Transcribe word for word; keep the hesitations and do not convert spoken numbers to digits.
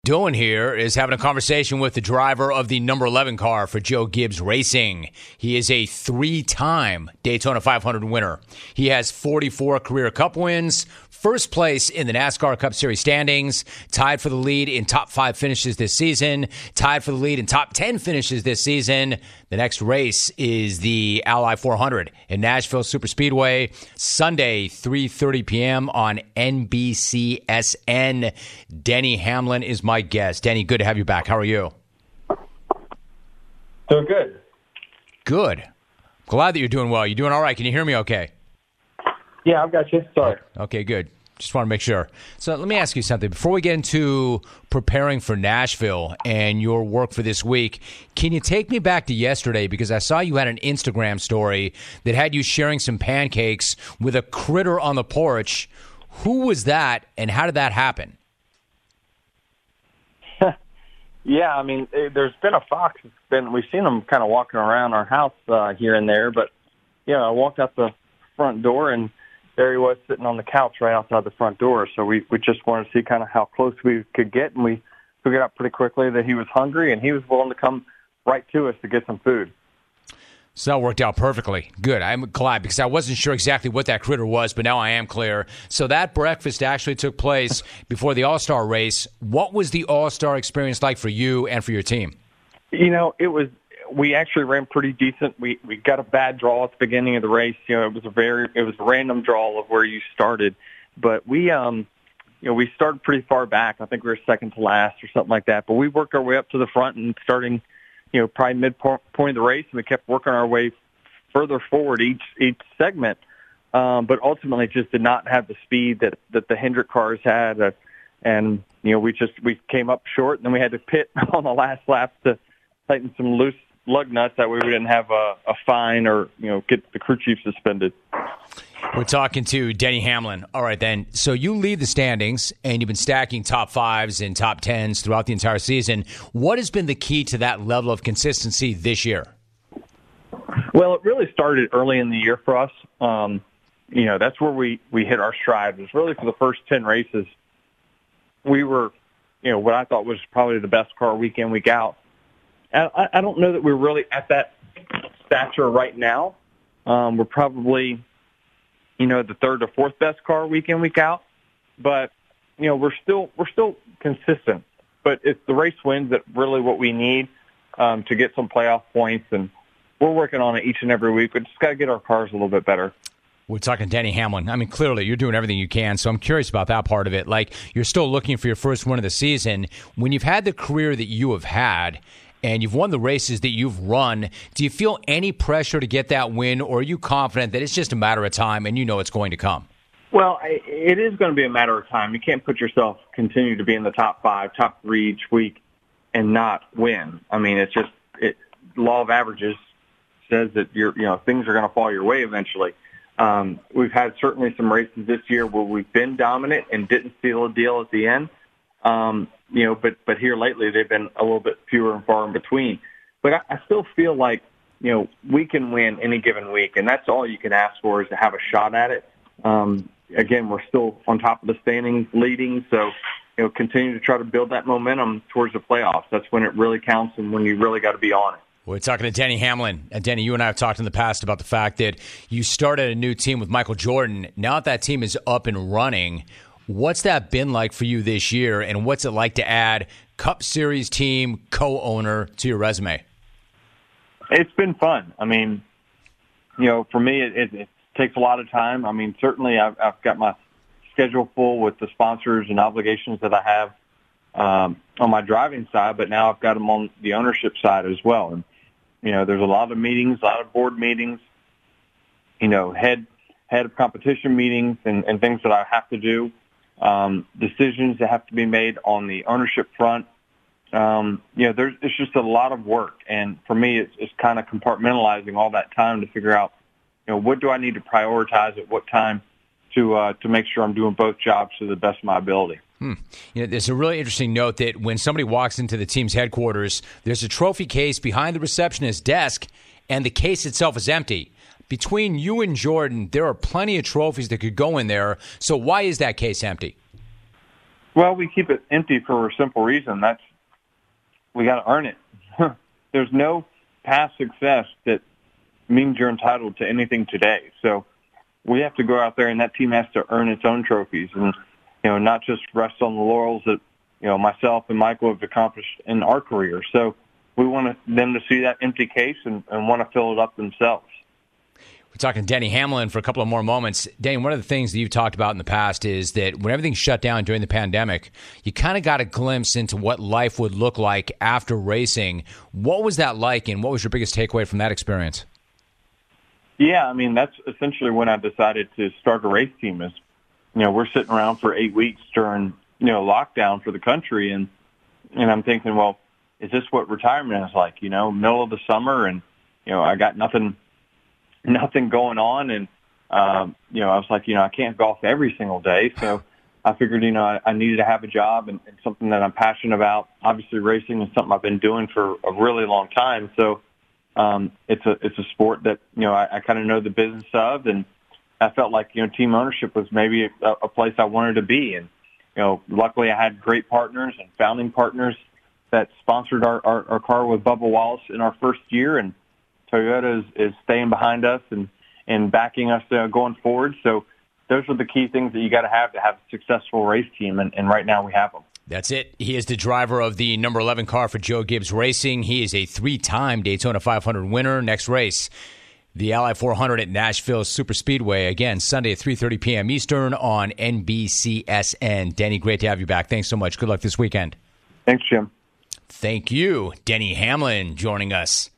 Doing here is having a conversation with the driver of the number eleven car for Joe Gibbs Racing. He is a three-time Daytona five hundred winner. He has forty-four career Cup wins, first place in the NASCAR Cup Series standings, tied for the lead in top five finishes this season, tied for the lead in top ten finishes this season. The next race is the Ally four hundred in Nashville Superspeedway, Sunday, three thirty p.m. on N B C S N. Denny Hamlin is my guest. Denny, good to have you back. How are you? Doing good. Good. Glad that you're doing well. You doing all right? Can you hear me okay? Yeah, I've got you. Sorry. Okay, good. Just want to make sure. So let me ask you something. Before we get into preparing for Nashville and your work for this week, can you take me back to yesterday? Because I saw you had an Instagram story that had you sharing some pancakes with a critter on the porch. Who was that, and how did that happen? Yeah, I mean, it, there's been a fox. It's been we've seen them kind of walking around our house uh, here and there, but yeah, I walked out the front door and there he was sitting on the couch right outside the front door. So we, we just wanted to see kind of how close we could get, and we figured out pretty quickly that he was hungry and he was willing to come right to us to get some food. So that worked out perfectly. Good. I'm glad because I wasn't sure exactly what that critter was, but now I am clear. So that breakfast actually took place before the All-Star race. What was the All-Star experience like for you and for your team? You know, it was. We actually ran pretty decent. We we got a bad draw at the beginning of the race. You know, it was a very it was a random draw of where you started, but we um you know we started pretty far back. I think we were second to last or something like that. But we worked our way up to the front and starting, you know, probably midpoint of the race, and we kept working our way further forward each each segment. Um, but ultimately, just did not have the speed that that the Hendrick cars had, uh, and you know we just we came up short, and then we had to pit on the last lap to tighten some loose lug nuts, that way we didn't have a, a fine or, you know, get the crew chief suspended. We're talking to Denny Hamlin. All right, then. So you lead the standings, and you've been stacking top fives and top tens throughout the entire season. What has been the key to that level of consistency this year? Well, it really started early in the year for us. Um, you know, that's where we, we hit our stride. It was really for the first ten races. We were, you know, what I thought was probably the best car week in, week out. I, I don't know that we're really at that stature right now. Um, we're probably, you know, the third or fourth best car week in, week out. But, you know, we're still we're still consistent. But it's the race wins that really what we need um, to get some playoff points. And we're working on it each and every week. We just got to get our cars a little bit better. We're talking Denny Hamlin. I mean, clearly you're doing everything you can, so I'm curious about that part of it. Like, you're still looking for your first win of the season. When you've had the career that you have had, and you've won the races that you've run, do you feel any pressure to get that win, or are you confident that it's just a matter of time and you know it's going to come? Well, it is going to be a matter of time. You can't put yourself, continue to be in the top five, top three each week and not win. I mean, it's just, it, law of averages says that you're, you know, things are going to fall your way eventually. Um, we've had certainly some races this year where we've been dominant and didn't seal a deal at the end. Um, you know, but, but here lately they've been a little bit fewer and far in between. But I, I still feel like, you know, we can win any given week, and that's all you can ask for is to have a shot at it. Um, again, we're still on top of the standings leading, so, you know, continue to try to build that momentum towards the playoffs. That's when it really counts and when you really got to be on it. We're talking to Denny Hamlin. And Denny, you and I have talked in the past about the fact that you started a new team with Michael Jordan. Now that that team is up and running, what's that been like for you this year, and what's it like to add Cup Series team co-owner to your resume? It's been fun. I mean, you know, for me, it, it, it takes a lot of time. I mean, certainly I've, I've got my schedule full with the sponsors and obligations that I have um, on my driving side, but now I've got them on the ownership side as well. And, you know, there's a lot of meetings, a lot of board meetings, you know, head head of competition meetings and, and things that I have to do. Um, decisions that have to be made on the ownership front. Um, you know, there's, it's just a lot of work. And for me, it's, it's kind of compartmentalizing all that time to figure out, you know, what do I need to prioritize at what time to, uh, to make sure I'm doing both jobs to the best of my ability. Hmm. You know, there's a really interesting note that when somebody walks into the team's headquarters, there's a trophy case behind the receptionist's desk, and the case itself is empty. Between you and Jordan, there are plenty of trophies that could go in there. So why is that case empty? Well, we keep it empty for a simple reason. That's we got to earn it. There's no past success that means you're entitled to anything today. So we have to go out there, and that team has to earn its own trophies, and you know, not just rest on the laurels that you know myself and Michael have accomplished in our career. So we want them to see that empty case and, and want to fill it up themselves. We're talking to Denny Hamlin for a couple of more moments. Denny, one of the things that you've talked about in the past is that when everything shut down during the pandemic, you kind of got a glimpse into what life would look like after racing. What was that like, and what was your biggest takeaway from that experience? Yeah, I mean, that's essentially when I decided to start a race team. Is, you know, we're sitting around for eight weeks during, you know, lockdown for the country, and and I'm thinking, well, is this what retirement is like? You know, middle of the summer, and you know, I got nothing. nothing going on. And, um, you know, I was like, you know, I can't golf every single day. So I figured, you know, I, I needed to have a job and, and something that I'm passionate about. Obviously racing is something I've been doing for a really long time. So, um, it's a, it's a sport that, you know, I, I kind of know the business of, and I felt like, you know, team ownership was maybe a, a place I wanted to be. And, you know, luckily I had great partners and founding partners that sponsored our, our, our car with Bubba Wallace in our first year. And Toyota is, is staying behind us and, and backing us uh, going forward. So those are the key things that you got to have to have a successful race team, and, and right now we have them. That's it. He is the driver of the number eleven car for Joe Gibbs Racing. He is a three-time Daytona five hundred winner. Next race, the Ally four hundred at Nashville Superspeedway. Again, Sunday at three thirty p.m. Eastern on N B C S N. Denny, great to have you back. Thanks so much. Good luck this weekend. Thanks, Jim. Thank you. Denny Hamlin joining us.